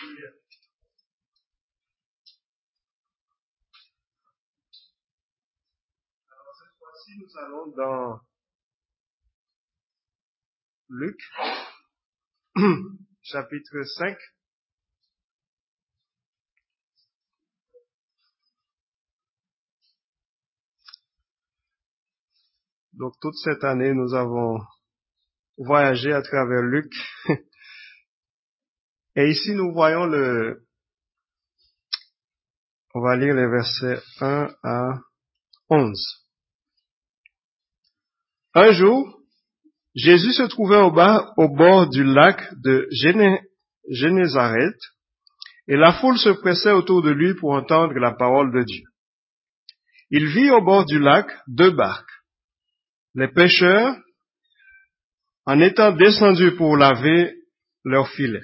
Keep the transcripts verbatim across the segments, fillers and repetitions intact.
Alors cette fois-ci, nous allons dans Luc, chapitre cinq. Donc toute cette année, nous avons voyagé à travers Luc. Et ici, nous voyons le... On va lire les versets un à onze. Un jour, Jésus se trouvait au, bas, au bord du lac de Géné, Génézareth, et la foule se pressait autour de lui pour entendre la parole de Dieu. Il vit au bord du lac deux barques. Les pêcheurs, en étant descendus pour laver leurs filets.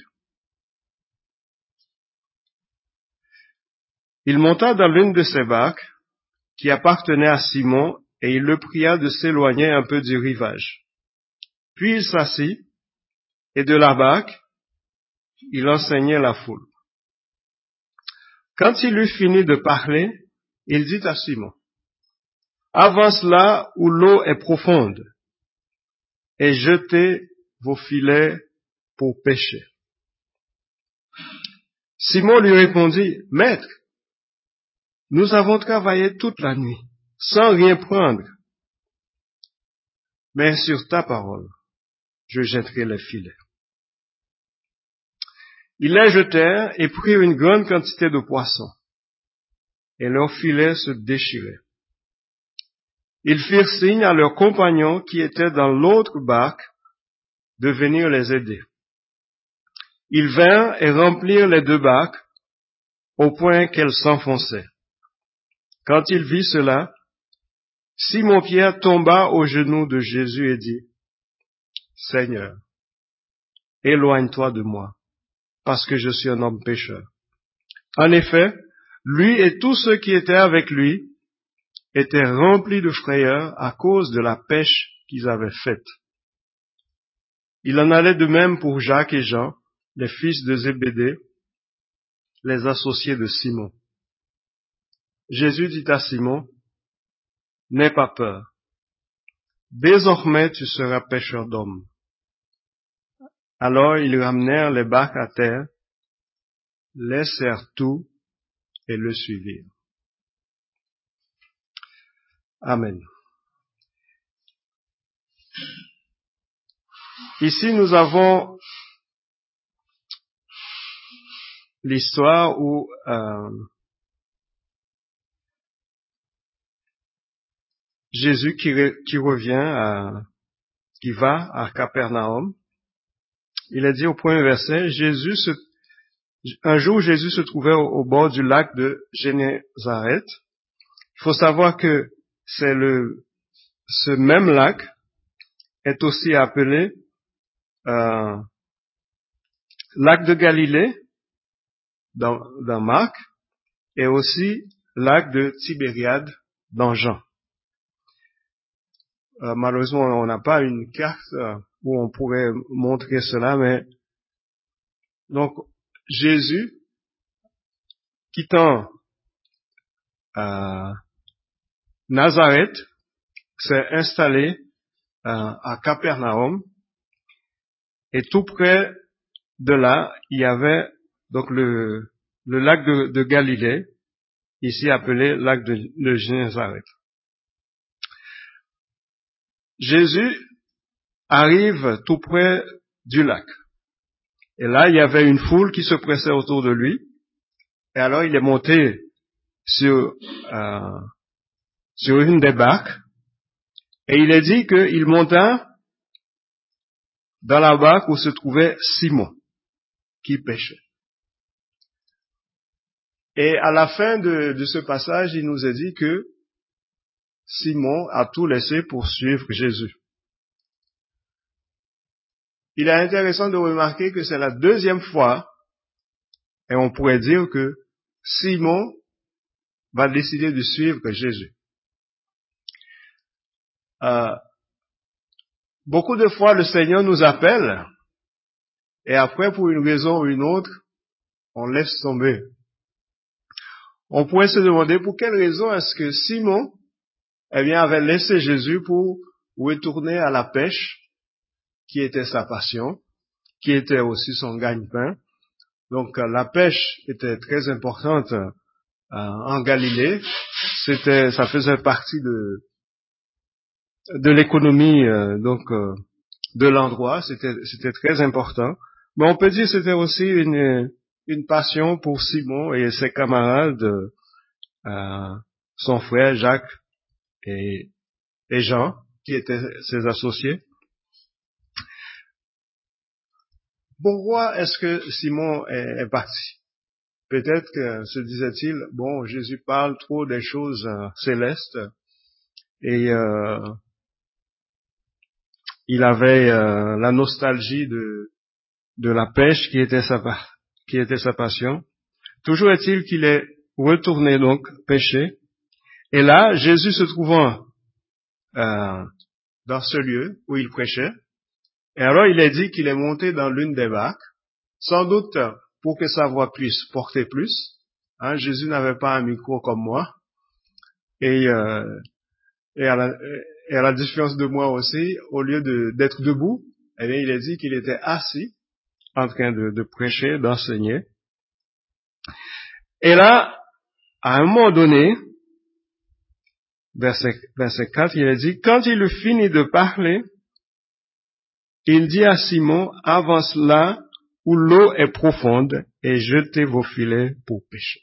Il monta dans l'une de ces barques, qui appartenait à Simon, et il le pria de s'éloigner un peu du rivage. Puis il s'assit, et de la barque, il enseignait la foule. Quand il eut fini de parler, il dit à Simon, « Avance là où l'eau est profonde, et jetez vos filets pour pêcher. » Simon lui répondit, « Maître, nous avons travaillé toute la nuit, sans rien prendre. Mais sur ta parole, je jetterai les filets. » Ils les jetèrent et prirent une grande quantité de poissons, et leurs filets se déchiraient. Ils firent signe à leurs compagnons qui étaient dans l'autre barque de venir les aider. Ils vinrent et remplirent les deux barques au point qu'elles s'enfonçaient. Quand il vit cela, Simon-Pierre tomba aux genoux de Jésus et dit, « Seigneur, éloigne-toi de moi, parce que je suis un homme pécheur. » En effet, lui et tous ceux qui étaient avec lui étaient remplis de frayeur à cause de la pêche qu'ils avaient faite. Il en allait de même pour Jacques et Jean, les fils de Zébédée, les associés de Simon. Jésus dit à Simon, « N'aie pas peur. Désormais tu seras pêcheur d'hommes. » Alors ils ramenèrent les barques à terre, laissèrent tout et le suivirent. Amen. Ici, nous avons l'histoire où euh, Jésus qui, re, qui revient, à, qui va à Capernaum, il a dit au premier verset, Jésus se, un jour Jésus se trouvait au, au bord du lac de Génézareth. Il faut savoir que c'est le, ce même lac est aussi appelé euh, lac de Galilée dans, dans Marc et aussi lac de Tibériade dans Jean. Euh, malheureusement, on n'a pas une carte euh, où on pourrait montrer cela, mais donc Jésus, quittant euh, Nazareth, s'est installé euh, à Capernaum, et tout près de là, il y avait donc le, le lac de, de Galilée, ici appelé lac de, de Génézareth. Jésus arrive tout près du lac. Et là, il y avait une foule qui se pressait autour de lui. Et alors, il est monté sur, euh, sur une des barques. Et il est dit qu'il monta dans la barque où se trouvait Simon, qui pêchait. Et à la fin de, de ce passage, il nous est dit que Simon a tout laissé pour suivre Jésus. Il est intéressant de remarquer que c'est la deuxième fois, et on pourrait dire que Simon va décider de suivre Jésus. Euh, beaucoup de fois, le Seigneur nous appelle, et après, pour une raison ou une autre, on laisse tomber. On pourrait se demander pour quelle raison est-ce que Simon, eh bien, avait laissé Jésus pour retourner à la pêche, qui était sa passion, qui était aussi son gagne-pain. Donc, la pêche était très importante euh, en Galilée. C'était, ça faisait partie de de l'économie euh, donc euh, de l'endroit. C'était c'était très important. Mais on peut dire que c'était aussi une une passion pour Simon et ses camarades, euh, son frère Jacques et, et Jean, qui étaient ses associés. Pourquoi est-ce que Simon est, est parti? Peut-être que se disait-il, bon, Jésus parle trop des choses euh, célestes et euh, il avait euh, la nostalgie de de la pêche qui était sa qui était sa passion. Toujours est-il qu'il est retourné donc pêcher. Et là, Jésus se trouvant euh, dans ce lieu où il prêchait, et alors il est dit qu'il est monté dans l'une des barques, sans doute pour que sa voix puisse porter plus. Hein, Jésus n'avait pas un micro comme moi, et, euh, et, à la, et à la différence de moi aussi, au lieu de, d'être debout, eh bien, il est dit qu'il était assis, en train de, de prêcher, d'enseigner. Et là, à un moment donné, verset, verset quatre, il est dit, quand il eut fini de parler, il dit à Simon, avance là où l'eau est profonde et jetez vos filets pour pêcher.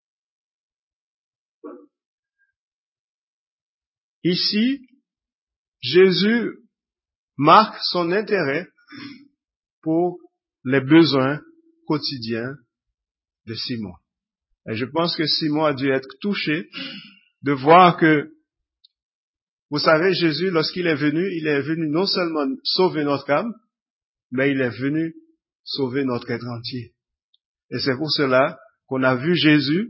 Ici, Jésus marque son intérêt pour les besoins quotidiens de Simon. Et je pense que Simon a dû être touché de voir que, vous savez, Jésus, lorsqu'il est venu, il est venu non seulement sauver notre âme, mais il est venu sauver notre être entier. Et c'est pour cela qu'on a vu Jésus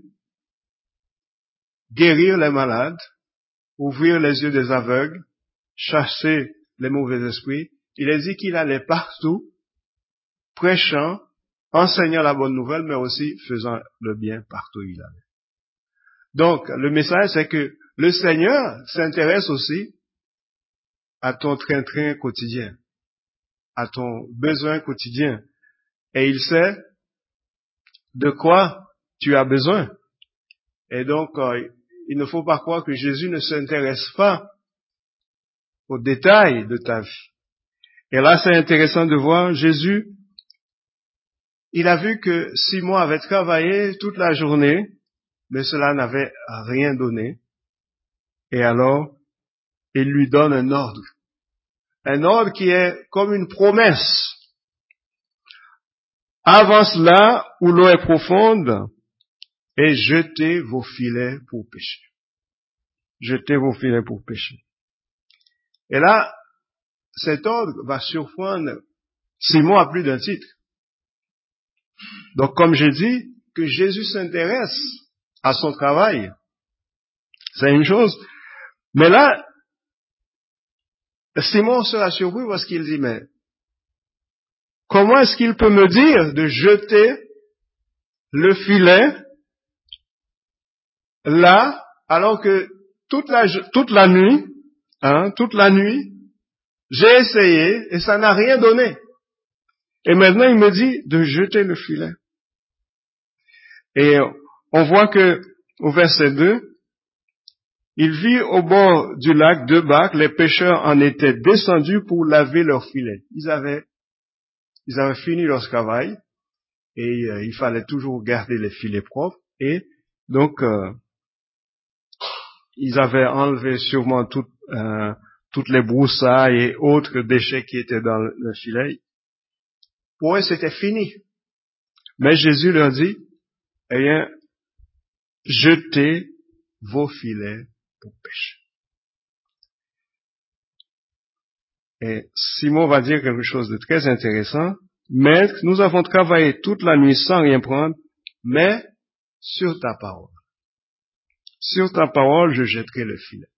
guérir les malades, ouvrir les yeux des aveugles, chasser les mauvais esprits. Il a dit qu'il allait partout, prêchant, enseignant la bonne nouvelle, mais aussi faisant le bien partout où il allait. Donc, le message, c'est que le Seigneur s'intéresse aussi à ton train-train quotidien, à ton besoin quotidien. Et il sait de quoi tu as besoin. Et donc, euh, il ne faut pas croire que Jésus ne s'intéresse pas aux détails de ta vie. Et là, c'est intéressant de voir Jésus, il a vu que Simon avait travaillé toute la journée, mais cela n'avait rien donné. Et alors, il lui donne un ordre. Un ordre qui est comme une promesse. Avance là où l'eau est profonde et jetez vos filets pour pêcher. Jetez vos filets pour pêcher. Et là, cet ordre va surprendre Simon à plus d'un titre. Donc, comme j'ai dit, que Jésus s'intéresse à son travail, c'est une chose. Mais là, Simon sera surpris parce qu'il dit, mais comment est-ce qu'il peut me dire de jeter le filet là, alors que toute la, toute la nuit, hein, toute la nuit, j'ai essayé et ça n'a rien donné. Et maintenant, il me dit de jeter le filet. Et on voit que, au verset deux, il vit au bord du lac deux barques, les pêcheurs en étaient descendus pour laver leurs filets. Ils avaient, ils avaient fini leur travail et euh, il fallait toujours garder les filets propres et donc euh, ils avaient enlevé sûrement tout, euh, toutes les broussailles et autres déchets qui étaient dans le filet. Pour eux, c'était fini. Mais Jésus leur dit, eh bien, jetez vos filets pour pêcher. Et Simon va dire quelque chose de très intéressant. Maître, nous avons travaillé toute la nuit sans rien prendre, mais sur ta parole. Sur ta parole, je jetterai le filet.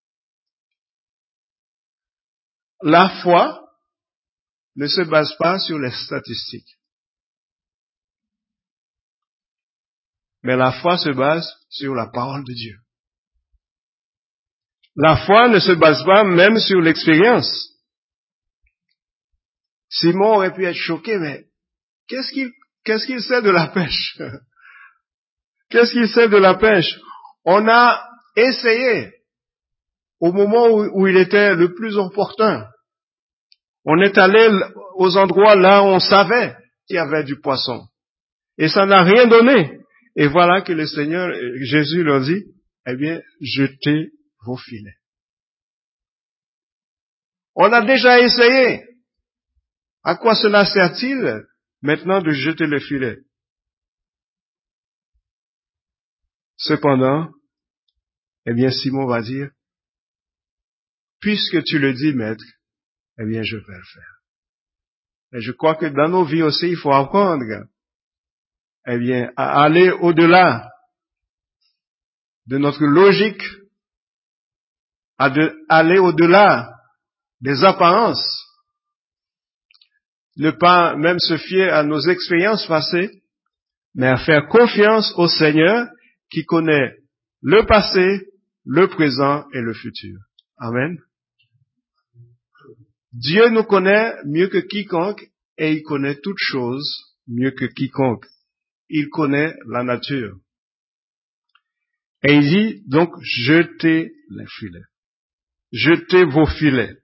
La foi ne se base pas sur les statistiques. Mais la foi se base sur la parole de Dieu. La foi ne se base pas même sur l'expérience. Simon aurait pu être choqué, mais qu'est-ce qu'il, qu'est-ce qu'il sait de la pêche? Qu'est-ce qu'il sait de la pêche? On a essayé au moment où, où il était le plus opportun. On est allé aux endroits là où on savait qu'il y avait du poisson. Et ça n'a rien donné. Et voilà que le Seigneur, Jésus leur dit, eh bien, jetez vos filets. On a déjà essayé. À quoi cela sert-il maintenant de jeter le filet? Cependant, eh bien, Simon va dire, puisque tu le dis, maître, eh bien, je vais le faire. Et je crois que dans nos vies aussi, il faut apprendre, eh bien, à aller au-delà de notre logique, à de, aller au-delà des apparences, ne pas même se fier à nos expériences passées, mais à faire confiance au Seigneur qui connaît le passé, le présent et le futur. Amen. Dieu nous connaît mieux que quiconque et il connaît toutes choses mieux que quiconque. Il connaît la nature. Et il dit donc, jetez les filets. Jetez vos filets.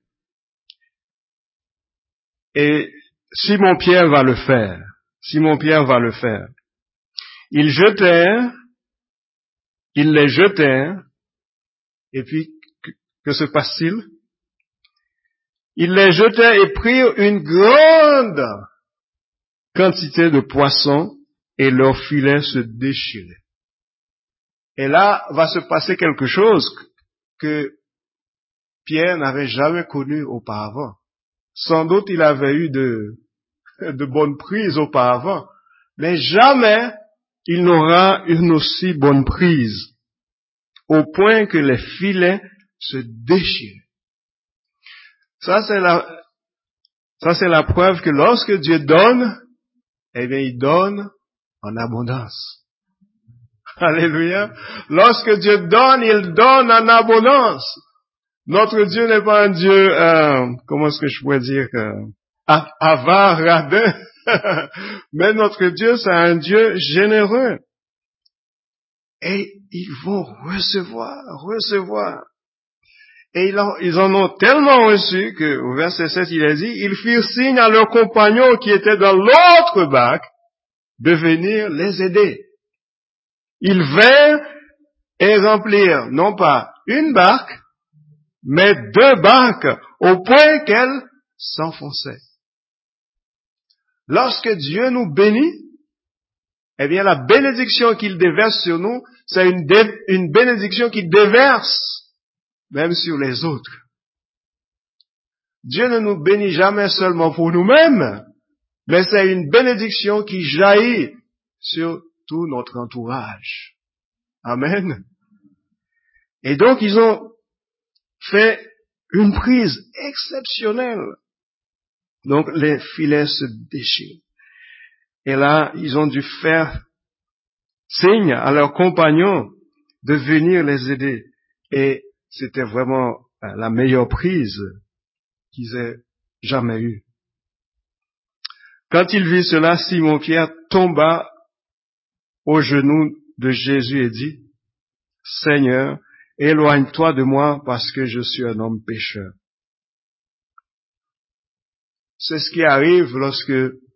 Et Simon-Pierre va le faire. Simon-Pierre va le faire. Ils jetèrent, ils les jetèrent, et puis, que, que se passe-t-il? Ils les jetèrent et prirent une grande quantité de poissons, et leurs filets se déchiraient. Et là, va se passer quelque chose que Pierre n'avait jamais connu auparavant. Sans doute, il avait eu de, de bonnes prises auparavant, mais jamais il n'aura une aussi bonne prise, au point que les filets se déchirent. Ça, c'est la, ça, c'est la preuve que lorsque Dieu donne, eh bien, il donne en abondance. Alléluia. Lorsque Dieu donne, il donne en abondance. Notre Dieu n'est pas un Dieu, euh, comment est-ce que je pourrais dire, euh, avare, radin, mais notre Dieu, c'est un Dieu généreux. Et ils vont recevoir, recevoir. Et ils en, ils en ont tellement reçu que, au verset sept, il a dit, ils firent signe à leurs compagnons qui étaient dans l'autre barque de venir les aider. Ils vinrent et remplirent non pas une barque, mais deux barques, au point qu'elles s'enfonçaient. Lorsque Dieu nous bénit, eh bien la bénédiction qu'il déverse sur nous, c'est une, dé, une bénédiction qu'il déverse même sur les autres. Dieu ne nous bénit jamais seulement pour nous-mêmes, mais c'est une bénédiction qui jaillit sur tout notre entourage. Amen. Et donc ils ont fait une prise exceptionnelle. Donc les filets se déchirent. Et là, ils ont dû faire signe à leurs compagnons de venir les aider. Et c'était vraiment la meilleure prise qu'ils aient jamais eue. Quand il vit cela, Simon-Pierre tomba aux genoux de Jésus et dit, « Seigneur, éloigne-toi de moi parce que je suis un homme pécheur. » C'est ce qui arrive lorsque,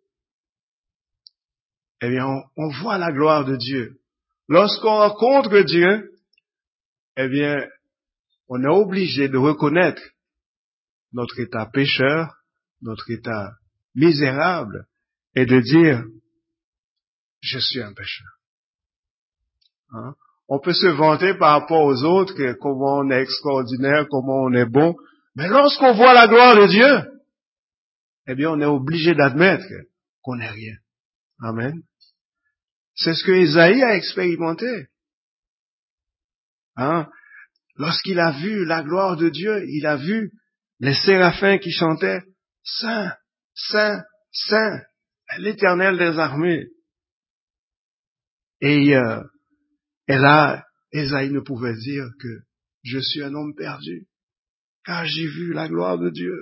eh bien, on, on voit la gloire de Dieu. Lorsqu'on rencontre Dieu, eh bien, on est obligé de reconnaître notre état pécheur, notre état misérable, et de dire, je suis un pécheur. Hein? On peut se vanter par rapport aux autres, que comment on est extraordinaire, comment on est bon, mais lorsqu'on voit la gloire de Dieu, eh bien, on est obligé d'admettre qu'on n'est rien. Amen. C'est ce que Isaïe a expérimenté. Hein? Lorsqu'il a vu la gloire de Dieu, il a vu les séraphins qui chantaient « Saint, Saint, Saint, l'Éternel des armées ». Et euh, Et là, Ésaïe ne pouvait dire que je suis un homme perdu, car j'ai vu la gloire de Dieu.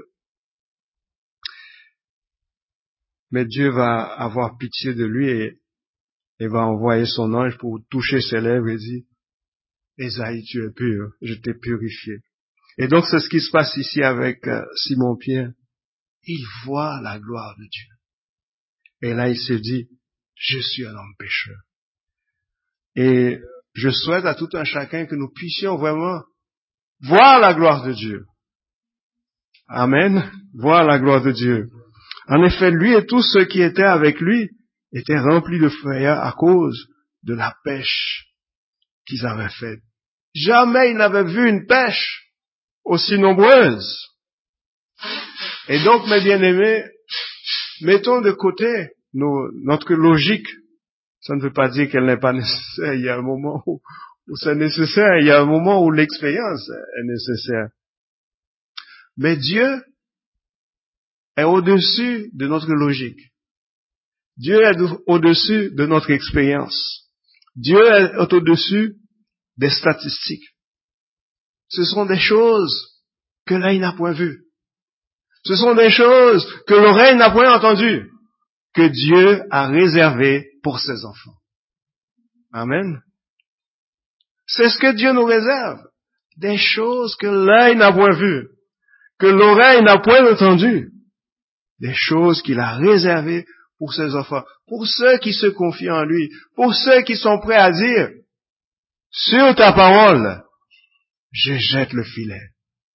Mais Dieu va avoir pitié de lui et, et va envoyer son ange pour toucher ses lèvres et dire, Ésaïe, tu es pur, je t'ai purifié. Et donc c'est ce qui se passe ici avec euh, Simon-Pierre. Il voit la gloire de Dieu. Et là il se dit, je suis un homme pécheur. Et je souhaite à tout un chacun que nous puissions vraiment voir la gloire de Dieu. Amen. Voir la gloire de Dieu. En effet, lui et tous ceux qui étaient avec lui étaient remplis de frayeur à cause de la pêche qu'ils avaient faite. Jamais ils n'avaient vu une pêche aussi nombreuse. Et donc, mes bien-aimés, mettons de côté nos, notre logique. Ça ne veut pas dire qu'elle n'est pas nécessaire. Il y a un moment où, où c'est nécessaire. Il y a un moment où l'expérience est nécessaire. Mais Dieu est au-dessus de notre logique. Dieu est au-dessus de notre expérience. Dieu est au-dessus des statistiques. Ce sont des choses que l'œil n'a point vues. Ce sont des choses que l'oreille n'a point entendues, que Dieu a réservées pour ses enfants. Amen. C'est ce que Dieu nous réserve. Des choses que l'œil n'a point vues, que l'oreille n'a point entendues. Des choses qu'il a réservées pour ses enfants, pour ceux qui se confient en lui, pour ceux qui sont prêts à dire, sur ta parole, je jette le filet.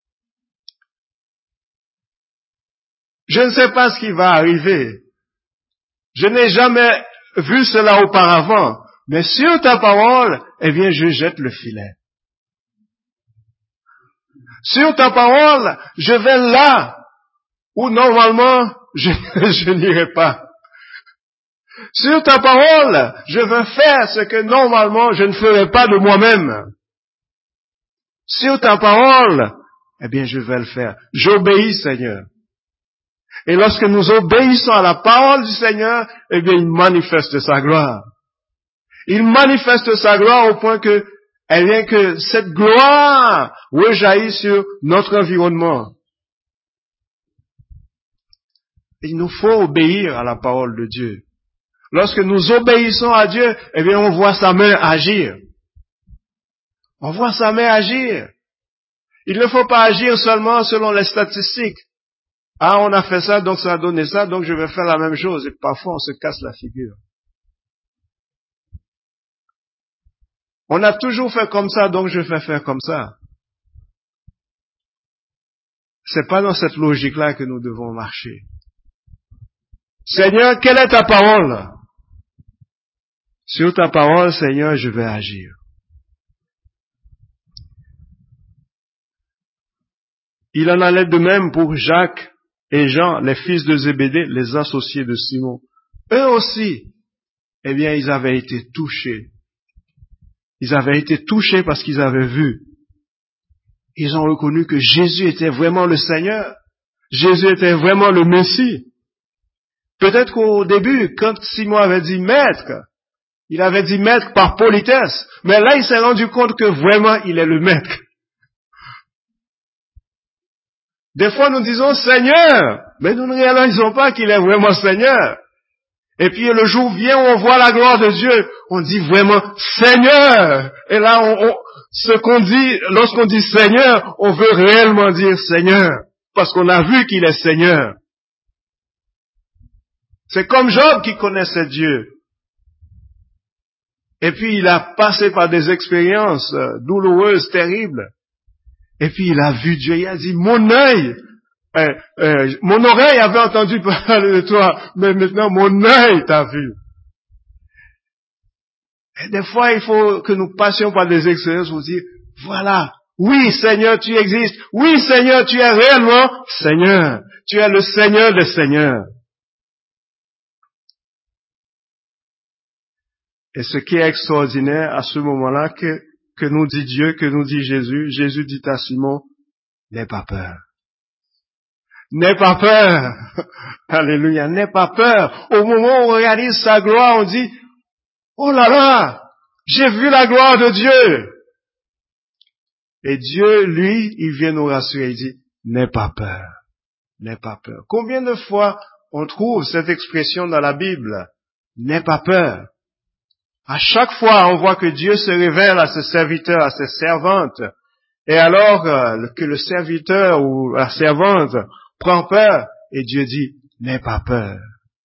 Je ne sais pas ce qui va arriver. Je n'ai jamais vu cela auparavant, mais sur ta parole, eh bien, je jette le filet. Sur ta parole, je vais là où normalement je, je n'irai pas. Sur ta parole, je veux faire ce que normalement je ne ferai pas de moi-même. Sur ta parole, eh bien, je vais le faire. J'obéis, Seigneur. Et lorsque nous obéissons à la parole du Seigneur, eh bien, il manifeste sa gloire. Il manifeste sa gloire au point que, eh bien, que cette gloire rejaillit sur notre environnement. Il nous faut obéir à la parole de Dieu. Lorsque nous obéissons à Dieu, eh bien, on voit sa main agir. On voit sa main agir. Il ne faut pas agir seulement selon les statistiques. Ah, on a fait ça, donc ça a donné ça, donc je vais faire la même chose. Et parfois, on se casse la figure. On a toujours fait comme ça, donc je vais faire comme ça. C'est pas dans cette logique-là que nous devons marcher. Seigneur, quelle est ta parole? Sur ta parole, Seigneur, je vais agir. Il en allait de même pour Jacques et Jean, les fils de Zébédée, les associés de Simon. Eux aussi, eh bien, ils avaient été touchés. Ils avaient été touchés parce qu'ils avaient vu. Ils ont reconnu que Jésus était vraiment le Seigneur. Jésus était vraiment le Messie. Peut-être qu'au début, quand Simon avait dit maître, il avait dit maître par politesse. Mais là, il s'est rendu compte que vraiment, il est le maître. Des fois, nous disons Seigneur, mais nous ne réalisons pas qu'il est vraiment Seigneur. Et puis le jour vient où on voit la gloire de Dieu, on dit vraiment Seigneur. Et là, on, on, ce qu'on dit, lorsqu'on dit Seigneur, on veut réellement dire Seigneur, parce qu'on a vu qu'il est Seigneur. C'est comme Job qui connaissait Dieu. Et puis il a passé par des expériences douloureuses, terribles. Et puis il a vu Dieu, il a dit, mon œil, euh, euh, mon oreille avait entendu parler de toi, mais maintenant mon œil t'a vu. Et des fois, il faut que nous passions par des expériences pour dire, voilà, oui Seigneur, tu existes, oui Seigneur, tu es réellement Seigneur, tu es le Seigneur des Seigneurs. Et ce qui est extraordinaire à ce moment-là, que, que nous dit Dieu, que nous dit Jésus, Jésus dit à Simon, n'aie pas peur. N'aie pas peur. Alléluia, n'aie pas peur. Au moment où on réalise sa gloire, on dit, oh là là, J'ai vu la gloire de Dieu. Et Dieu, lui, il vient nous rassurer, il dit, n'aie pas peur, n'aie pas peur. Combien de fois on trouve cette expression dans la Bible? N'aie pas peur. À chaque fois, on voit que Dieu se révèle à ses serviteurs, à ses servantes. Et alors euh, que le serviteur ou la servante prend peur, et Dieu dit, n'aie pas peur.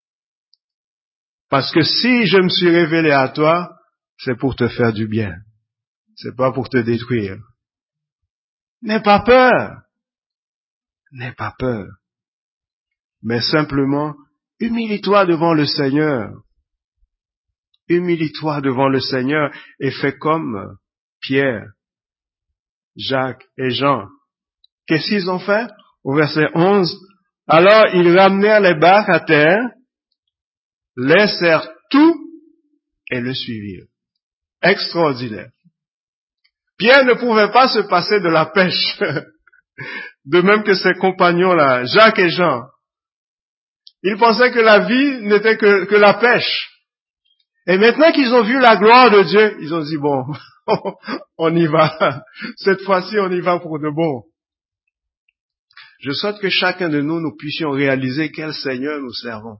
Parce que si je me suis révélé à toi, c'est pour te faire du bien. C'est pas pour te détruire. N'aie pas peur. N'aie pas peur. Mais simplement, humilie-toi devant le Seigneur. Humilie-toi devant le Seigneur et fais comme Pierre, Jacques et Jean. Qu'est-ce qu'ils ont fait? Au verset onze, alors ils ramenèrent les barques à terre, laissèrent tout et le suivirent. Extraordinaire. Pierre ne pouvait pas se passer de la pêche, de même que ses compagnons-là, Jacques et Jean. Ils pensaient que la vie n'était que, que la pêche. Et maintenant qu'ils ont vu la gloire de Dieu, ils ont dit, bon, on y va. Cette fois-ci, on y va pour de bon. Je souhaite que chacun de nous, nous puissions réaliser quel Seigneur nous servons.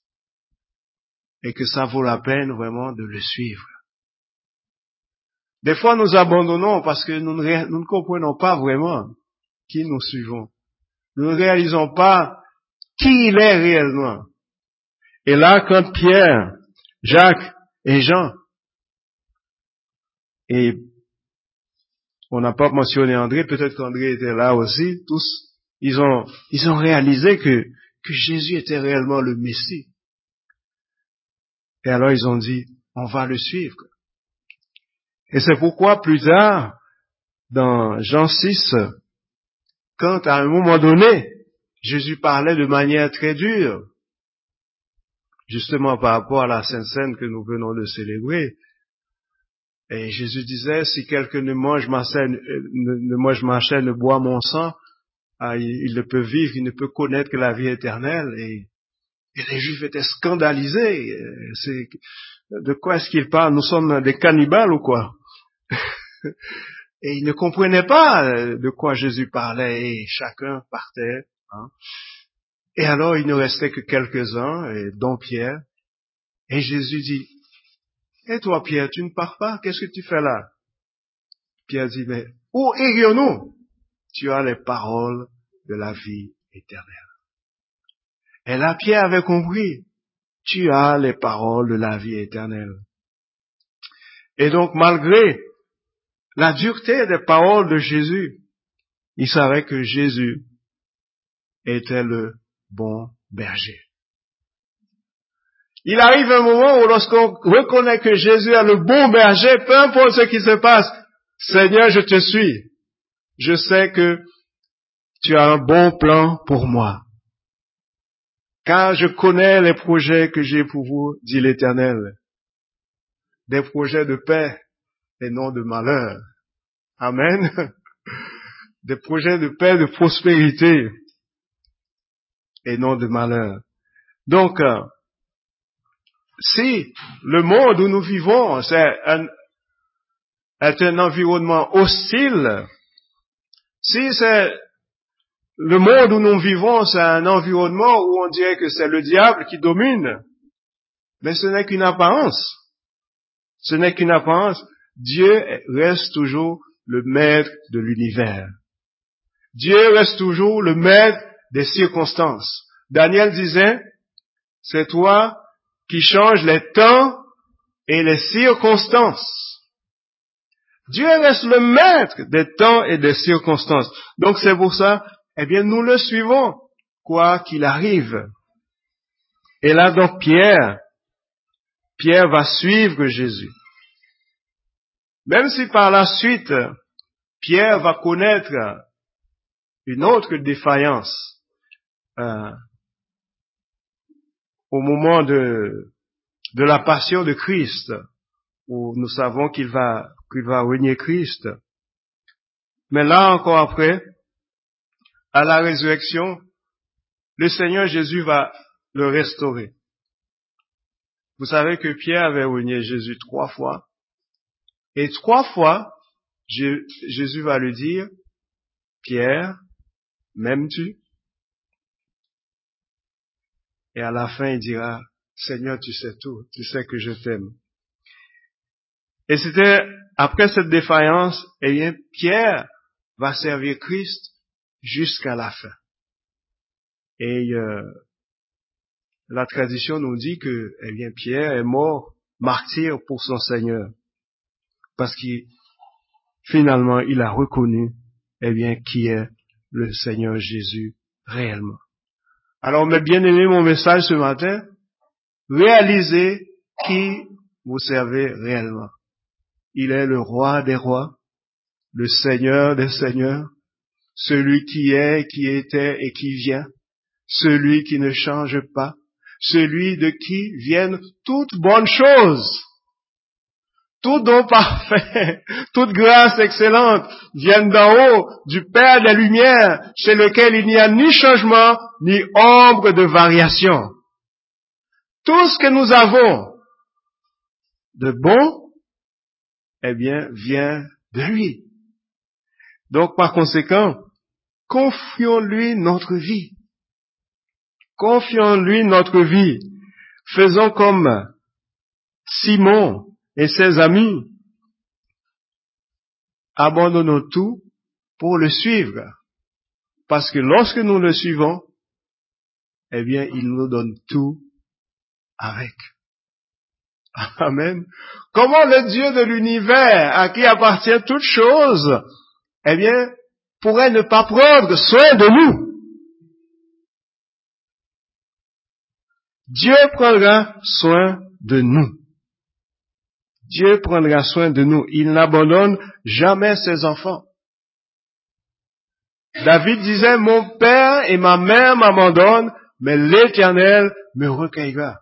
Et que ça vaut la peine vraiment de le suivre. Des fois, nous abandonnons parce que nous ne, ré... nous ne comprenons pas vraiment qui nous suivons. Nous ne réalisons pas qui il est réellement. Et là, quand Pierre, Jacques et Jean, et on n'a pas mentionné André, peut-être qu'André était là aussi, tous, ils ont, ils ont réalisé que, que Jésus était réellement le Messie. Et alors ils ont dit, on va le suivre. Et c'est pourquoi plus tard, dans Jean six, quand à un moment donné, Jésus parlait de manière très dure, justement par rapport à la Sainte Seine que nous venons de célébrer, et Jésus disait, si quelqu'un ne mange ma chair, ne, ne mange ma chair, ne boit mon sang, ah, il, il ne peut vivre, il ne peut connaître que la vie éternelle. Et, et les Juifs étaient scandalisés. C'est, de quoi est-ce qu'ils parlent? Nous sommes des cannibales ou quoi? Et ils ne comprenaient pas de quoi Jésus parlait, et chacun partait. Hein. Et alors il ne restait que quelques-uns, et dont Pierre. Et Jésus dit, et toi Pierre, tu ne pars pas? Qu'est-ce que tu fais là? Pierre dit, mais où irions-nous? Tu as les paroles de la vie éternelle. Et là, Pierre avait compris, tu as les paroles de la vie éternelle. Et donc, malgré la dureté des paroles de Jésus, il savait que Jésus était le bon berger. Il arrive un moment où lorsqu'on reconnaît que Jésus est le bon berger, peu importe ce qui se passe, Seigneur, je te suis. Je sais que tu as un bon plan pour moi. Car je connais les projets que j'ai pour vous, dit l'Éternel. Des projets de paix et non de malheur. Amen. Des projets de paix, de prospérité et non de malheur. Donc, euh, si le monde où nous vivons, c'est un, est un environnement hostile, si c'est le monde où nous vivons, c'est un environnement où on dirait que c'est le diable qui domine, mais ce n'est qu'une apparence. Ce n'est qu'une apparence. Dieu reste toujours le maître de l'univers. Dieu reste toujours le maître des circonstances. Daniel disait, c'est toi qui changes les temps et les circonstances. Dieu reste le maître des temps et des circonstances. Donc c'est pour ça, eh bien, nous le suivons, quoi qu'il arrive. Et là, donc, Pierre, Pierre va suivre Jésus. Même si par la suite, Pierre va connaître une autre défaillance euh, au moment de, de la passion de Christ, où nous savons qu'il va, qu'il va renier Christ. Mais là encore après, à la résurrection, le Seigneur Jésus va le restaurer. Vous savez que Pierre avait renié Jésus trois fois. Et trois fois, je, Jésus va lui dire, Pierre, m'aimes-tu? Et à la fin, il dira, Seigneur, tu sais tout, tu sais que je t'aime. Et c'était, après cette défaillance, eh bien, Pierre va servir Christ jusqu'à la fin. Et euh, la tradition nous dit que, eh bien, Pierre est mort martyr pour son Seigneur, parce qu'il finalement, il a reconnu, eh bien, qui est le Seigneur Jésus réellement. Alors, mes bien-aimés, mon message ce matin, réalisez qui vous servez réellement. Il est le roi des rois, le Seigneur des seigneurs, celui qui est, qui était et qui vient, celui qui ne change pas, celui de qui viennent toutes bonnes choses. Tout don parfait, toute grâce excellente viennent d'en haut, du Père des Lumières, chez lequel il n'y a ni changement, ni ombre de variation. Tout ce que nous avons de bon, eh bien, vient de lui. Donc, par conséquent, confions-lui notre vie. Confions-lui notre vie. Faisons comme Simon et ses amis. Abandonnons tout pour le suivre. Parce que lorsque nous le suivons, eh bien, il nous donne tout avec. Amen. Comment le Dieu de l'univers, à qui appartient toute chose, eh bien, pourrait ne pas prendre soin de nous? Dieu prendra soin de nous. Dieu prendra soin de nous. Il n'abandonne jamais ses enfants. David disait, mon père et ma mère m'abandonnent, mais l'Éternel me recueillera.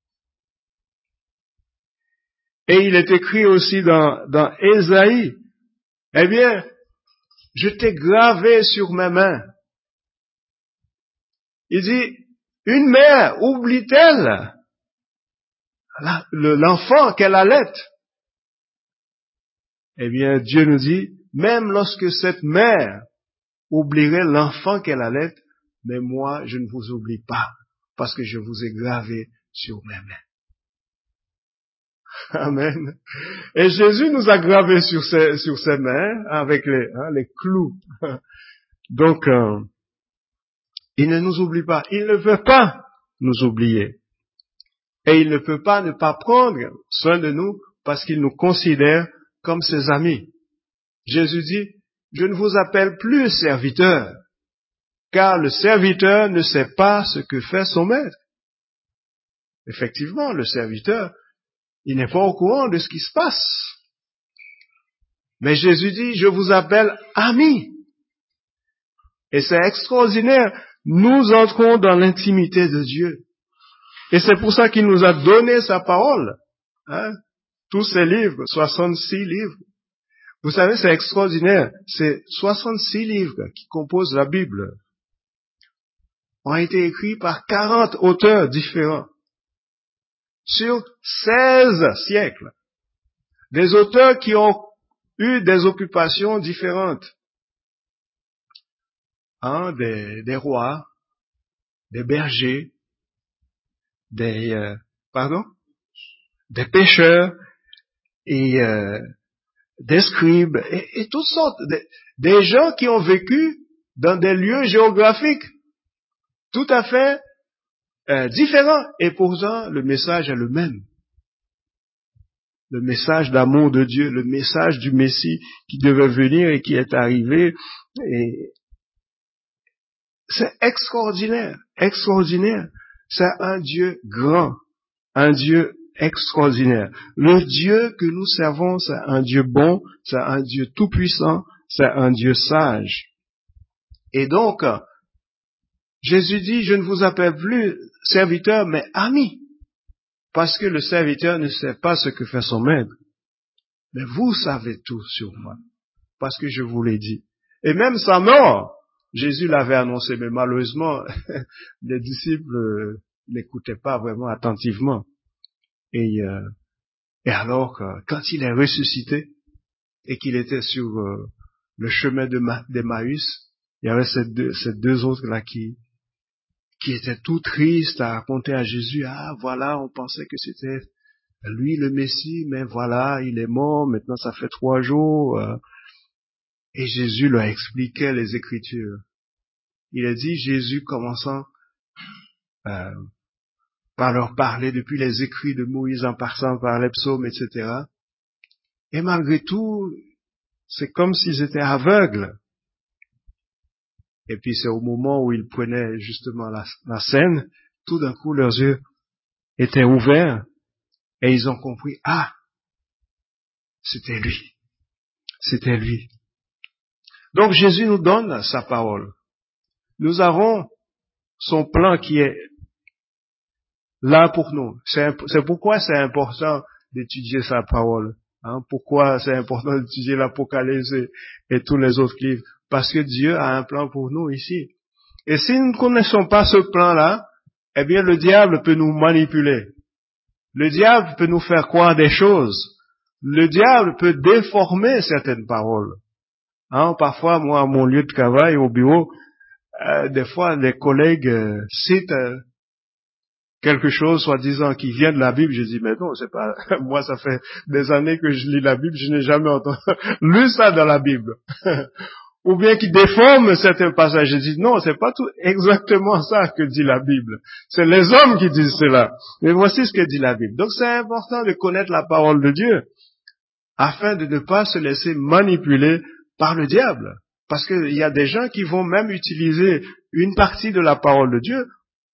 Et il est écrit aussi dans, dans Ésaïe, eh bien, je t'ai gravé sur mes mains. Il dit, une mère oublie-t-elle la, le, l'enfant qu'elle allait? Eh bien, Dieu nous dit, même lorsque cette mère oublierait l'enfant qu'elle allait, mais moi, je ne vous oublie pas, parce que je vous ai gravé sur mes mains. Amen. Et Jésus nous a gravé sur ses, sur ses mains avec les, hein, les clous. Donc, euh, il ne nous oublie pas. Il ne veut pas nous oublier. Et il ne peut pas ne pas prendre soin de nous parce qu'il nous considère comme ses amis. Jésus dit, je ne vous appelle plus serviteur, car le serviteur ne sait pas ce que fait son maître. Effectivement, le serviteur, il n'est pas au courant de ce qui se passe. Mais Jésus dit, je vous appelle amis. Et c'est extraordinaire. Nous entrons dans l'intimité de Dieu. Et c'est pour ça qu'il nous a donné sa parole. Hein? Tous ces livres, soixante-six livres. Vous savez, c'est extraordinaire. C'est soixante-six livres qui composent la Bible. Ont été écrits par quarante auteurs différents. Sur seize siècles. Des auteurs qui ont eu des occupations différentes. Hein, des, des rois, des bergers, des, euh, pardon, des pêcheurs et euh, des scribes et, et toutes sortes, de, des gens qui ont vécu dans des lieux géographiques tout à fait euh, différents et pourtant le message est le même. Le message d'amour de Dieu, le message du Messie qui devait venir et qui est arrivé. Et c'est extraordinaire, extraordinaire. C'est un Dieu grand, un Dieu extraordinaire. Le Dieu que nous servons, c'est un Dieu bon, c'est un Dieu tout-puissant, c'est un Dieu sage. Et donc, Jésus dit, je ne vous appelle plus serviteur, mais ami. Parce que le serviteur ne sait pas ce que fait son maître. Mais vous savez tout sur moi. Parce que je vous l'ai dit. Et même sa mort, Jésus l'avait annoncé, mais malheureusement, les disciples euh, n'écoutaient pas vraiment attentivement. Et, euh, et alors, quand il est ressuscité, et qu'il était sur euh, le chemin de Ma- d'Emmaüs, il y avait ces deux, ces deux autres là qui qui étaient tout tristes à raconter à Jésus, ah voilà, on pensait que c'était lui le Messie, mais voilà, il est mort, maintenant ça fait trois jours. Euh, et Jésus leur expliquait les Écritures. Il a dit, Jésus commençant euh, par leur parler depuis les écrits de Moïse en passant par les psaumes, et cetera. Et malgré tout, c'est comme s'ils étaient aveugles. Et puis c'est au moment où ils prenaient justement la, la scène, tout d'un coup leurs yeux étaient ouverts et ils ont compris, ah, c'était lui, c'était lui. Donc Jésus nous donne sa parole. Nous avons son plan qui est là pour nous. C'est, c'est pourquoi c'est important d'étudier sa parole. Hein? Pourquoi c'est important d'étudier l'Apocalypse et, et tous les autres livres? Parce que Dieu a un plan pour nous ici. Et si nous ne connaissons pas ce plan-là, eh bien le diable peut nous manipuler. Le diable peut nous faire croire des choses. Le diable peut déformer certaines paroles. Hein? Parfois, moi, à mon lieu de travail, au bureau, euh, des fois, les collègues euh, citent euh, quelque chose, soi-disant, qui vient de la Bible. Je dis, mais non, c'est pas, moi, ça fait des années que je lis la Bible, je n'ai jamais entendu, lu ça dans la Bible. Ou bien qui déforme certains passages. Je dis, non, c'est pas tout exactement ça que dit la Bible. C'est les hommes qui disent cela. Mais voici ce que dit la Bible. Donc, c'est important de connaître la parole de Dieu, afin de ne pas se laisser manipuler par le diable. Parce qu'il y a des gens qui vont même utiliser une partie de la parole de Dieu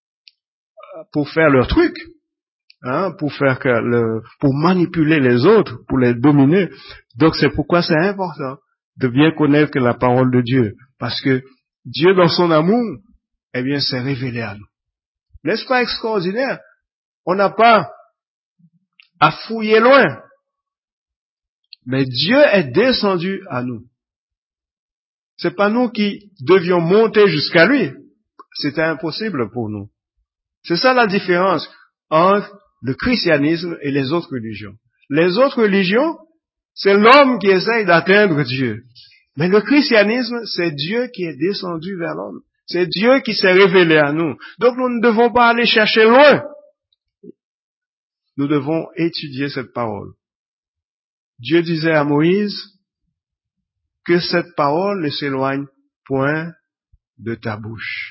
pour faire leur truc, hein, pour faire que le, pour manipuler les autres, pour les dominer. Donc c'est pourquoi c'est important de bien connaître la parole de Dieu, parce que Dieu dans son amour, eh bien, s'est révélé à nous. N'est-ce pas extraordinaire? On n'a pas à fouiller loin, mais Dieu est descendu à nous. C'est pas nous qui devions monter jusqu'à lui. C'était impossible pour nous. C'est ça la différence entre le christianisme et les autres religions. Les autres religions, c'est l'homme qui essaye d'atteindre Dieu. Mais le christianisme, c'est Dieu qui est descendu vers l'homme. C'est Dieu qui s'est révélé à nous. Donc nous ne devons pas aller chercher loin. Nous devons étudier cette parole. Dieu disait à Moïse que cette parole ne s'éloigne point de ta bouche.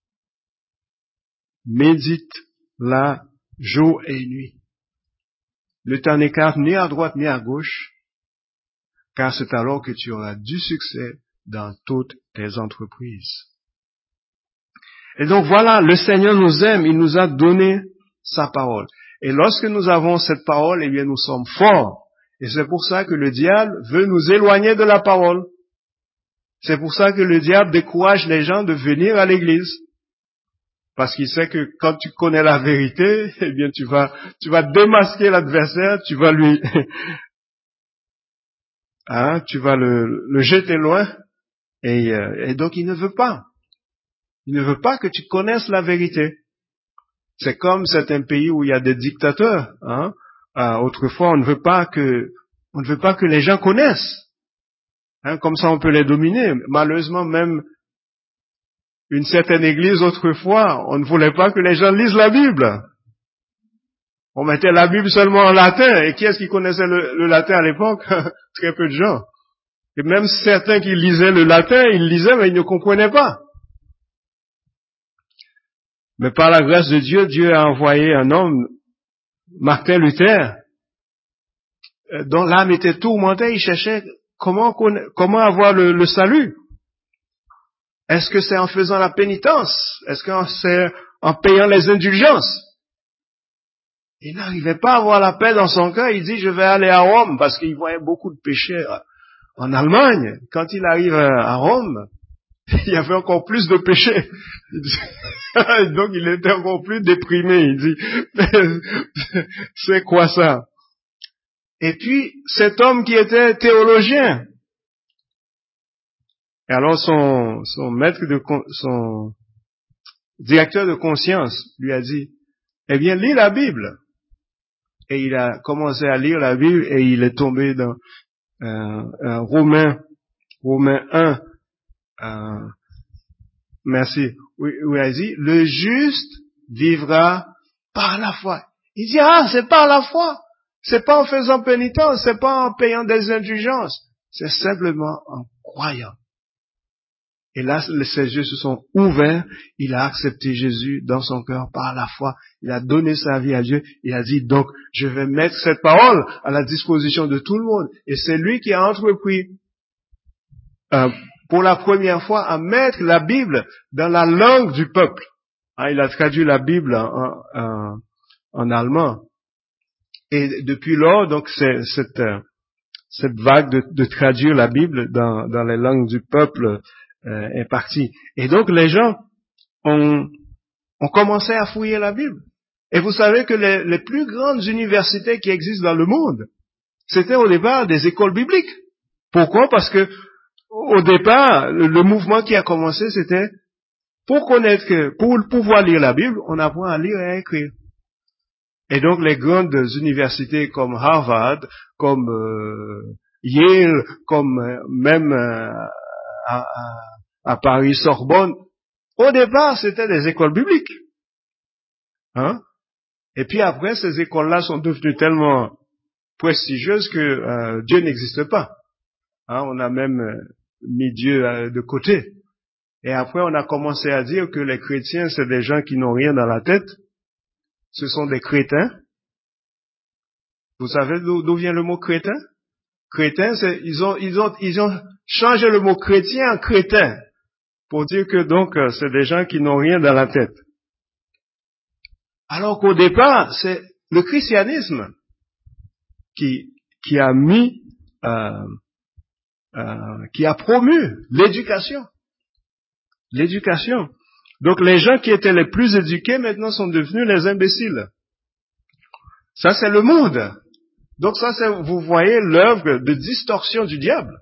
Médite-la jour et nuit. Ne t'en écarte ni à droite ni à gauche, car c'est alors que tu auras du succès dans toutes tes entreprises. Et donc voilà, le Seigneur nous aime, il nous a donné sa parole. Et lorsque nous avons cette parole, eh bien nous sommes forts. Et c'est pour ça que le diable veut nous éloigner de la parole. C'est pour ça que le diable décourage les gens de venir à l'église. Parce qu'il sait que quand tu connais la vérité, eh bien tu vas, tu vas démasquer l'adversaire, tu vas lui, hein, tu vas le, le jeter loin. Et, euh, et donc il ne veut pas. Il ne veut pas que tu connaisses la vérité. C'est comme certains pays où il y a des dictateurs. Hein. Euh, autrefois, on ne veut pas que, on ne veut pas que les gens connaissent. Hein, comme ça, on peut les dominer. Malheureusement, même une certaine église autrefois, on ne voulait pas que les gens lisent la Bible. On mettait la Bible seulement en latin. Et qui est-ce qui connaissait le, le latin à l'époque? Très peu de gens. Et même certains qui lisaient le latin, ils lisaient, mais ils ne comprenaient pas. Mais par la grâce de Dieu, Dieu a envoyé un homme, Martin Luther, dont l'âme était tourmentée. Il cherchait comment, comment avoir le, le salut. Est-ce que c'est en faisant la pénitence? Est-ce que c'est en payant les indulgences? Il n'arrivait pas à avoir la paix dans son cœur. Il dit, je vais aller à Rome, parce qu'il voyait beaucoup de péchés en Allemagne. Quand il arrive à Rome, il y avait encore plus de péchés. Donc il était encore plus déprimé. Il dit, c'est quoi ça? Et puis, cet homme qui était théologien, et alors son, son maître de, son directeur de conscience lui a dit, eh bien, lis la Bible. Et il a commencé à lire la Bible et il est tombé dans, euh, euh, Romains, Romains un, euh, merci, où, où il dit, le juste vivra par la foi. Il dit, ah, c'est par la foi. C'est pas en faisant pénitence, c'est pas en payant des indulgences. C'est simplement en croyant. Et là, ses yeux se sont ouverts. Il a accepté Jésus dans son cœur par la foi. Il a donné sa vie à Dieu. Il a dit, donc, je vais mettre cette parole à la disposition de tout le monde. Et c'est lui qui a entrepris, euh, pour la première fois, à mettre la Bible dans la langue du peuple. Hein, il a traduit la Bible en, en, en allemand. Et depuis lors, donc, c'est cette, cette vague de, de traduire la Bible dans, dans les langues du peuple euh, est partie. Et donc, les gens ont, ont commencé à fouiller la Bible. Et vous savez que les, les plus grandes universités qui existent dans le monde, c'était au départ des écoles bibliques. Pourquoi? Parce que au départ, le, le mouvement qui a commencé, c'était pour connaître que, pour pouvoir lire la Bible, on apprend à lire et à écrire. Et donc les grandes universités comme Harvard, comme euh, Yale, comme euh, même euh, à, à, à Paris Sorbonne, au départ c'était des écoles bibliques. Hein? Et puis après ces écoles-là sont devenues tellement prestigieuses que euh, Dieu n'existe pas. Hein? On a même euh, mis Dieu euh, de côté. Et après on a commencé à dire que les chrétiens c'est des gens qui n'ont rien dans la tête. Ce sont des crétins. Vous savez d'où vient le mot crétin? Crétin, c'est, ils ont, ils ont, ils ont changé le mot chrétien en crétin. Pour dire que donc, c'est des gens qui n'ont rien dans la tête. Alors qu'au départ, c'est le christianisme qui, qui a mis, euh, euh, qui a promu l'éducation. L'éducation. Donc les gens qui étaient les plus éduqués maintenant sont devenus les imbéciles. Ça c'est le monde. Donc ça c'est, vous voyez l'œuvre de distorsion du diable.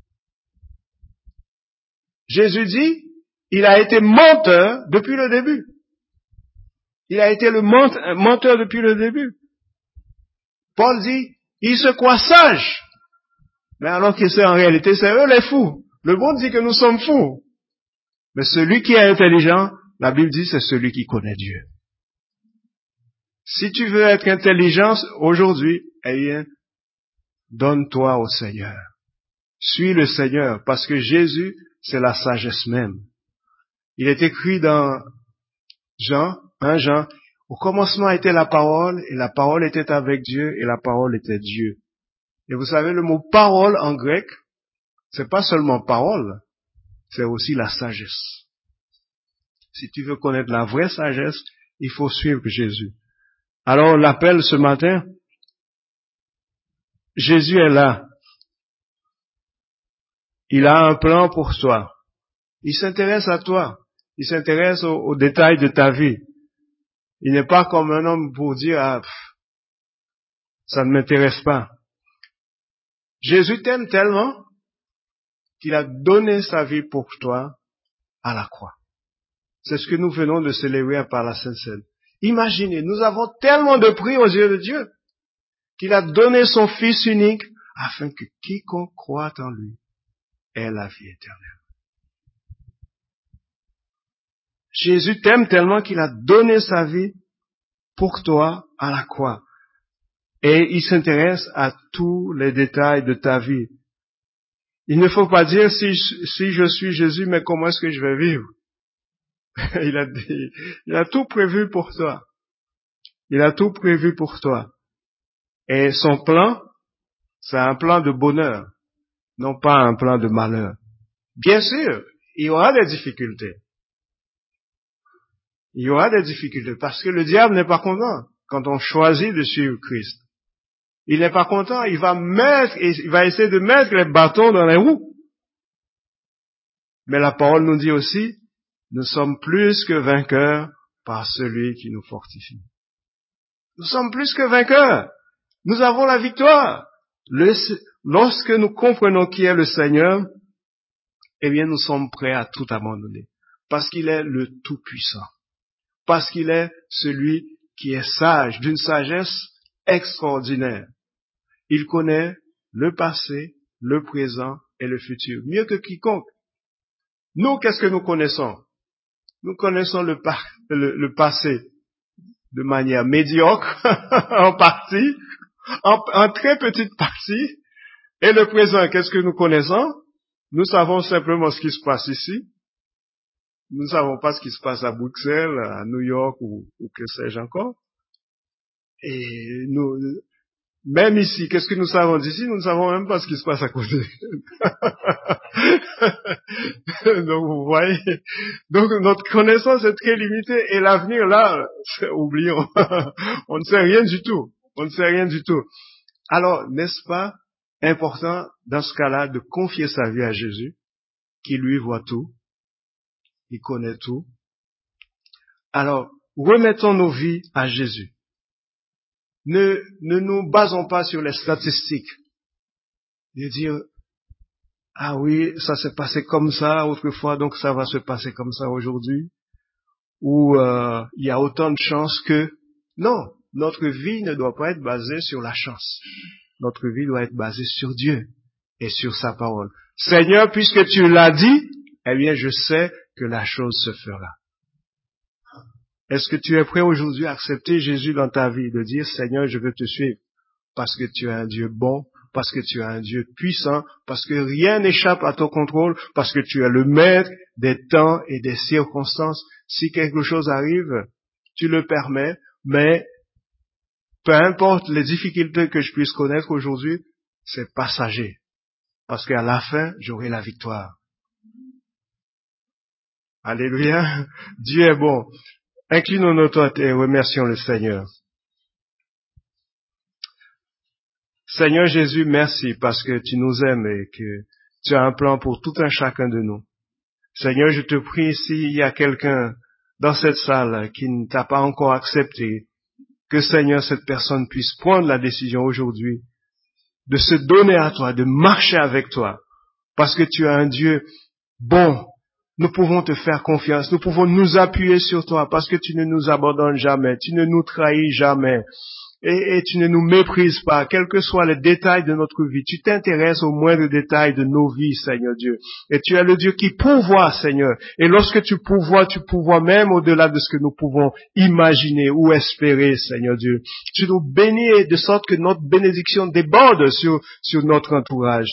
Jésus dit, il a été menteur depuis le début. Il a été le menteur depuis le début. Paul dit, il se croit sage. Mais alors que c'est en réalité, c'est eux les fous. Le monde dit que nous sommes fous. Mais celui qui est intelligent, la Bible dit, c'est celui qui connaît Dieu. Si tu veux être intelligent aujourd'hui, eh bien, donne-toi au Seigneur. Suis le Seigneur, parce que Jésus, c'est la sagesse même. Il est écrit dans Jean, un Jean, au commencement était la parole, et la parole était avec Dieu, et la parole était Dieu. Et vous savez, le mot parole en grec, c'est pas seulement parole, c'est aussi la sagesse. Si tu veux connaître la vraie sagesse, il faut suivre Jésus. Alors on l'appelle ce matin, Jésus est là. Il a un plan pour toi. Il s'intéresse à toi. Il s'intéresse aux, aux détails de ta vie. Il n'est pas comme un homme pour dire, ah, pff, ça ne m'intéresse pas. Jésus t'aime tellement qu'il a donné sa vie pour toi à la croix. C'est ce que nous venons de célébrer par la Sainte Seine. Imaginez, nous avons tellement de prix aux yeux de Dieu qu'il a donné son Fils unique afin que quiconque croit en lui ait la vie éternelle. Jésus t'aime tellement qu'il a donné sa vie pour toi à la croix. Et il s'intéresse à tous les détails de ta vie. Il ne faut pas dire si, si je suis Jésus, mais comment est-ce que je vais vivre? il a dit, il a tout prévu pour toi. Il a tout prévu pour toi. Et son plan, c'est un plan de bonheur, non pas un plan de malheur. Bien sûr, il y aura des difficultés. Il y aura des difficultés parce que le diable n'est pas content quand on choisit de suivre Christ. Il n'est pas content, il va mettre, il va essayer de mettre les bâtons dans les roues. Mais la parole nous dit aussi, nous sommes plus que vainqueurs par celui qui nous fortifie. Nous sommes plus que vainqueurs. Nous avons la victoire. Le, lorsque nous comprenons qui est le Seigneur, eh bien nous sommes prêts à tout abandonner. Parce qu'il est le Tout-Puissant. Parce qu'il est celui qui est sage, d'une sagesse extraordinaire. Il connaît le passé, le présent et le futur, mieux que quiconque. Nous, qu'est-ce que nous connaissons? Nous connaissons le, par, le, le passé de manière médiocre, en partie, en, en très petite partie, et le présent, qu'est-ce que nous connaissons? Nous savons simplement ce qui se passe ici. Nous ne savons pas ce qui se passe à Bruxelles, à New York ou, ou que sais-je encore. Et nous, même ici, qu'est-ce que nous savons d'ici? Nous ne savons même pas ce qui se passe à côté. Donc, vous voyez. Donc, notre connaissance est très limitée et l'avenir, là, oublions. On ne sait rien du tout. On ne sait rien du tout. Alors, n'est-ce pas important, dans ce cas-là, de confier sa vie à Jésus, qui lui voit tout, il connaît tout. Alors, remettons nos vies à Jésus. Ne, ne nous basons pas sur les statistiques. De dire, ah oui, ça s'est passé comme ça autrefois, donc ça va se passer comme ça aujourd'hui. Ou euh, il y a autant de chances que... Non, notre vie ne doit pas être basée sur la chance. Notre vie doit être basée sur Dieu et sur sa parole. Seigneur, puisque tu l'as dit, eh bien je sais que la chose se fera. Est-ce que tu es prêt aujourd'hui à accepter Jésus dans ta vie, de dire, Seigneur, je veux te suivre, parce que tu es un Dieu bon, parce que tu es un Dieu puissant, parce que rien n'échappe à ton contrôle, parce que tu es le maître des temps et des circonstances. Si quelque chose arrive, tu le permets, mais peu importe les difficultés que je puisse connaître aujourd'hui, c'est passager, parce qu'à la fin, j'aurai la victoire. Alléluia, Dieu est bon. Inclinons nos têtes et remercions le Seigneur. Seigneur Jésus, merci parce que tu nous aimes et que tu as un plan pour tout un chacun de nous. Seigneur, je te prie, s'il y a quelqu'un dans cette salle qui ne t'a pas encore accepté, que Seigneur, cette personne puisse prendre la décision aujourd'hui de se donner à toi, de marcher avec toi, parce que tu es un Dieu bon. Nous pouvons te faire confiance, nous pouvons nous appuyer sur toi parce que tu ne nous abandonnes jamais, tu ne nous trahis jamais et, et tu ne nous méprises pas, quels que soient les détails de notre vie. Tu t'intéresses aux moindres détails de nos vies, Seigneur Dieu. Et tu es le Dieu qui pourvoit, Seigneur. Et lorsque tu pourvois, tu pourvois même au-delà de ce que nous pouvons imaginer ou espérer, Seigneur Dieu. Tu nous bénis de sorte que notre bénédiction déborde sur, sur notre entourage.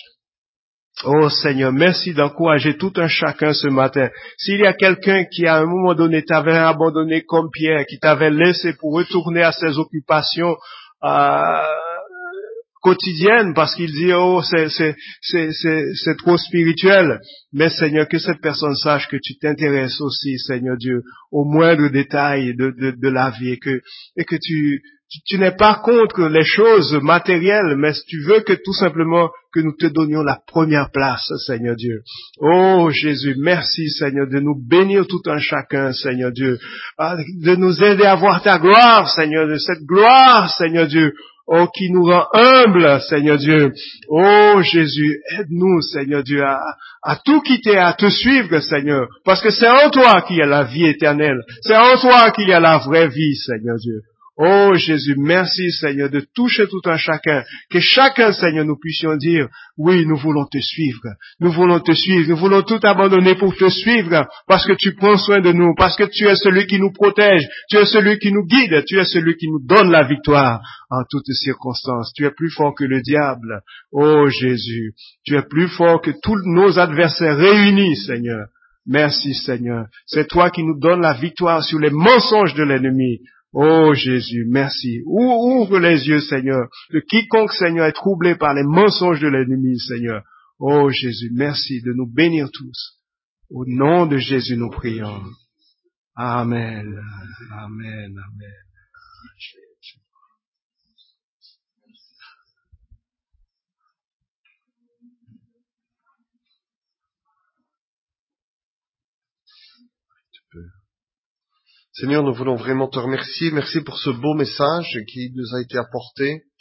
Oh Seigneur, merci d'encourager tout un chacun ce matin. S'il y a quelqu'un qui à un moment donné t'avait abandonné comme Pierre, qui t'avait laissé pour retourner à ses occupations euh, quotidiennes parce qu'il dit oh c'est c'est c'est c'est c'est trop spirituel, mais Seigneur, que cette personne sache que tu t'intéresses aussi, Seigneur Dieu, aux moindres détails de de, de la vie et que et que tu Tu, tu n'es pas contre les choses matérielles, mais tu veux que tout simplement que nous te donnions la première place, Seigneur Dieu. Oh Jésus, merci Seigneur de nous bénir tout un chacun, Seigneur Dieu, de nous aider à voir ta gloire, Seigneur, de cette gloire, Seigneur Dieu, oh qui nous rend humbles, Seigneur Dieu. Oh Jésus, aide-nous, Seigneur Dieu, à, à tout quitter, à te suivre, Seigneur, parce que c'est en toi qu'il y a la vie éternelle, c'est en toi qu'il y a la vraie vie, Seigneur Dieu. Oh Jésus, merci Seigneur de toucher tout un chacun, que chacun Seigneur nous puissions dire, oui nous voulons te suivre, nous voulons te suivre, nous voulons tout abandonner pour te suivre, parce que tu prends soin de nous, parce que tu es celui qui nous protège, tu es celui qui nous guide, tu es celui qui nous donne la victoire en toutes circonstances. Tu es plus fort que le diable, oh Jésus, tu es plus fort que tous nos adversaires réunis Seigneur. Merci Seigneur, c'est toi qui nous donnes la victoire sur les mensonges de l'ennemi. Oh Jésus, merci. Ouvre les yeux, Seigneur, de quiconque, Seigneur, est troublé par les mensonges de l'ennemi, Seigneur. Oh Jésus, merci de nous bénir tous. Au nom de Jésus, nous prions. Amen. Amen. Amen. Seigneur, nous voulons vraiment te remercier. Merci pour ce beau message qui nous a été apporté.